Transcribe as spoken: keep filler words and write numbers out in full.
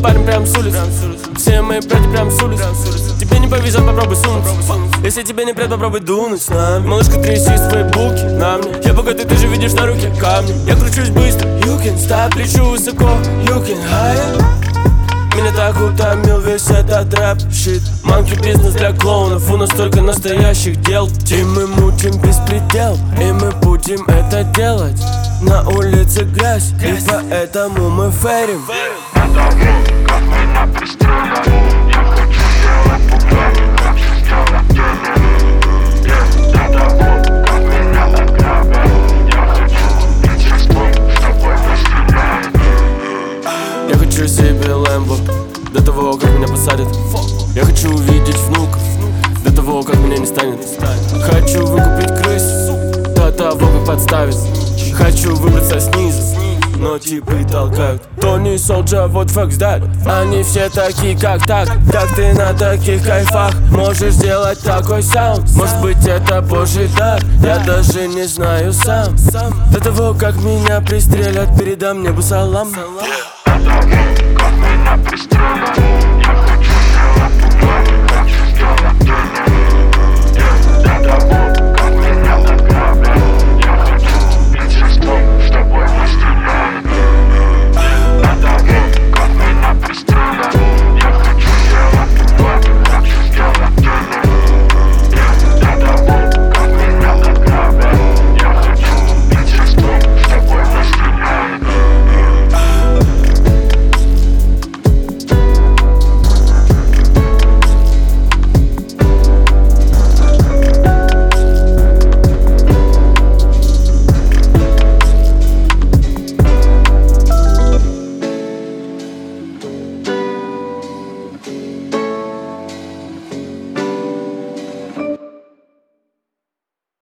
парень прям с улицы. Все мои братья прям с улицы. Тебе не повезет, попробуй сунуться. Если тебе не прет, попробуй дунуть с нами. Малышка, тряси свои булки на мне. Я богатый, ты же видишь на руке камни. Я кручусь быстро, you can stop. Лечу высоко, you can higher. Меня так утомил весь этот рэп-щит. Манки бизнес для клоунов, у нас только настоящих дел. И мы мутим беспредел, и мы будем это делать. На улице грязь, и поэтому мы ферим. Надо вот, как меня пристрелят. Я хочу сделать пугать, хочу сделать дело. Надо вот, как меня ограбят. Я хочу быть шестом, с тобой постреляют. Я хочу себе Лэмбо до того, как меня посадят. Я хочу увидеть внуков до того, как меня не станет. Хочу выкупить крыс до того, как подставить. Хочу выбраться снизу, но типы толкают. Тони Солджа, вот факс дать. Они все такие, как так. Как ты на таких кайфах можешь делать такой саунд? Может быть, это божий дар, я даже не знаю сам. До того, как меня пристрелят, передам небу салам. Надо вот.